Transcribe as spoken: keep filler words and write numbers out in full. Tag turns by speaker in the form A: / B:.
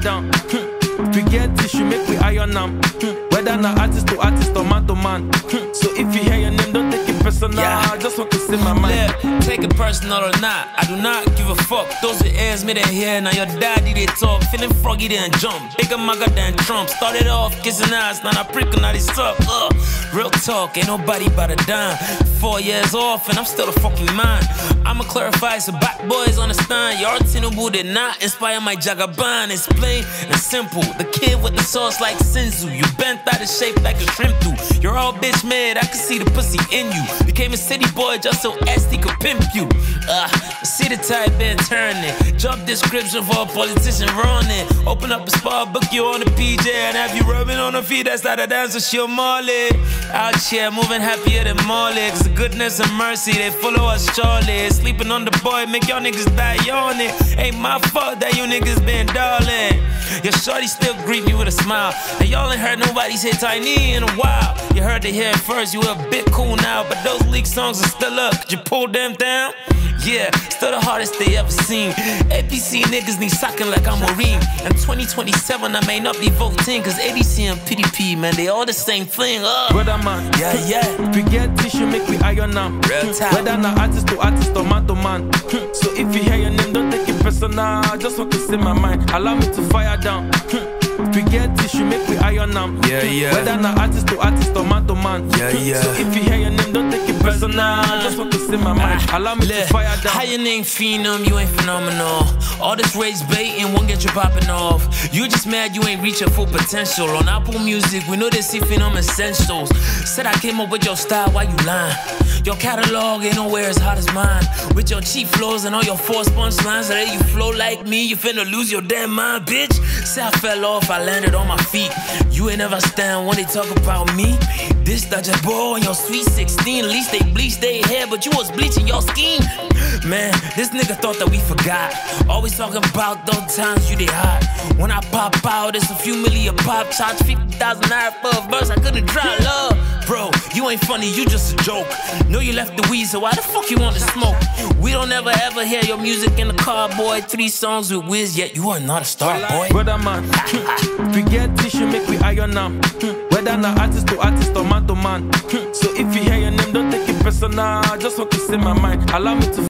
A: down. We get tissue, make we iron them. Whether na artist to artist or man to man. So if you hear your name, don't take it personal.
B: Yeah.
A: I just want to say my mind.
B: Look, take it personal or not, I do not give a fuck. Those are ears me they hear, now your daddy they talk. Feeling froggy then jump, bigger mugger than Trump. Started off kissing ass, now I prickle, now they suck. Ugh. Real talk, ain't nobody but a dime. Four years off and I'm still a fucking mind. I'ma clarify so back boys understand. Your Tinubu did not inspire my Jagaban. It's plain and simple. The kid with the sauce like Sinzu. You bent out of shape like a shrimp do. You're all bitch mad, I can see the pussy in you. Became a city boy just so S T could pimp you. Uh, see the type and turn it. Job description for a politician running. Open up a spot, book you on the P J and have you rubbing on the feet. That's how the dancer she'll Molly. Out here moving happier than Molly. Cause the goodness and mercy, they follow us surely. Sleeping on the boy, make y'all niggas die yawning. Ain't my fault that you niggas been darling. Your shorty still greet me with a smile. And y'all ain't heard nobody say tiny in a while. You heard it here first, you a bit cool now. But those leaked songs are still up, could you pull them down? Yeah, still the hardest they ever seen. A P C niggas need socking like I'm Marine. In twenty twenty-seven I may not be voting. Cause A D C and P D P, man, they all the same thing. uh.
A: Brother man,
B: Yeah, yeah.
A: we get tissue, make we iron them.
B: Real talk.
A: Whether na artist to artist or man to man. So if you hear your name, don't take it personal. I just want to say my mind. Allow me to fire down. We get tissue, make we iron them.
B: Yeah, yeah.
A: Whether na artist to artist or man to man.
B: Yeah, yeah.
A: So if you hear your name, don't take it personal. I just want to say my mind. Allow me to fire down.
B: How your name Phenom, you ain't phenomenal. All this race baiting won't get you popping off. You just mad you ain't reach your full potential. On Apple Music, we know they see Phenom essentials. Said I came up with your style, why you lying? Your catalog ain't nowhere as hot as mine. With your cheap flows and all your forced punchlines, that you flow like me, you finna lose your damn mind, bitch. Say I fell off, I landed on my feet. You ain't never stand when they talk about me. This that your boy on your sweet sixteen. At least they bleached their hair, but you was bleaching your skin. Man, this nigga thought that we forgot. Always talking about those times you did hot. When I pop out, it's a few million pop. Charge fifty thousand naira for a verse, I couldn't try love. Bro, you ain't funny, you just a joke. Know you left the weed, so why the fuck you want to smoke? We don't ever ever hear your music in the car, boy. Three songs with Wiz, yet you are not a star, boy.
A: Brother man, we get tissue, make we iron them. Whether na artist to artist or man to man. So if you hear your name, don't take it personal. I just want to say my mind. Allow me to